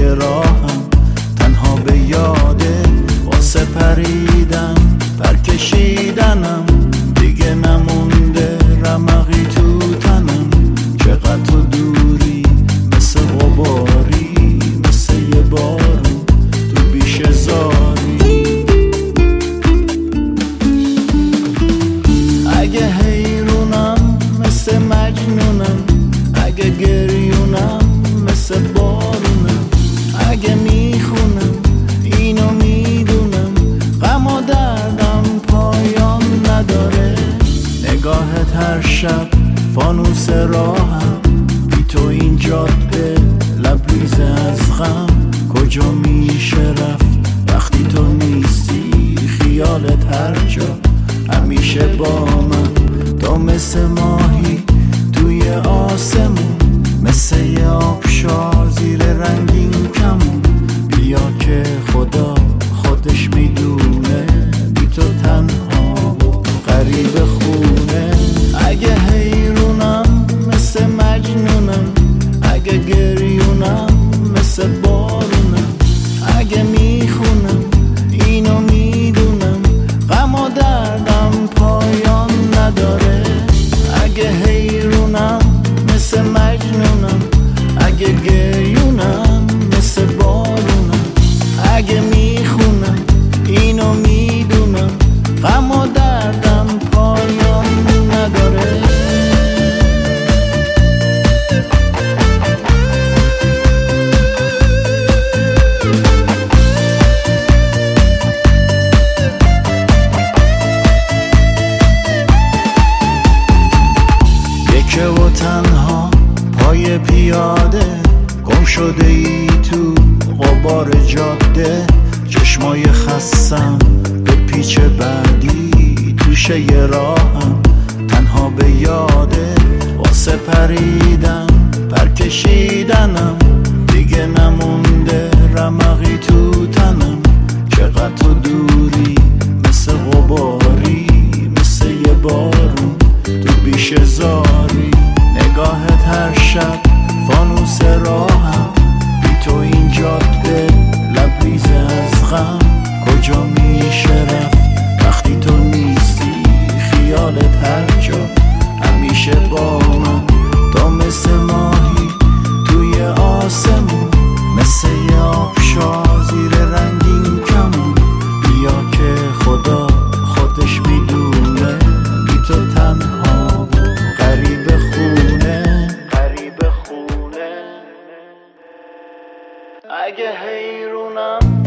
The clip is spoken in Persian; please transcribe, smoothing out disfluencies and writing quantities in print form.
راهم تنها به یاده واسه پریدن پرکشیدنم دیگه نمونده رمقی تو تنم چقدر تو دوری مثل غباری مثل یه بارون تو بیشه زاری اگه حیرونم مثل مجنونم اگه گریونم مثل بارونم اگه میخونم اینو میدونم غم و دردم پایان نداره نگاهت هر شب فانوس راهم بی تو این جاده لبریز از غم کجا میشه رفت وقتی تو نیستی خیالت هر جا همیشه با من تو مثل ماهی توی آسمون مثل یه آبشار زیر رنگین کمون بیا که خدا خودش میدونه بی تو تنها و غریب خونه اگه حیرونم مثل مجنونم اگه گریونم مثل بارونم اگه میخونم اینو میدونم غم و دردم پایان نداره اگه حیرونم مثل مجنونم اگه گریونم مثل بارونم اگه میخونم اینو میدونم غم و دردم پایان نداره یکه و تنها پای پیاده گم شده ای تو غبار جاده چشمای خستم به پیچ بعدی توشه یه راهم تنها به یاده واسه پریدن پرکشیدنم دیگه نمونده رمقی تو تنم چقدر تو دوری مثل غباری مثل یه بارون تو بیشه زاری نگاهت هر شب فانوس راهم بی تو این جاده لبریز از غم کجا میشه رفت وقتی تو نیستی خیالت هر جا همیشه با من تو مثل ماهی توی آسمون مثل یه آبشار زیر رنگین کمون بیا که خدا خودش میدونه بی تو تنها و غریب خونه اگه حیرونم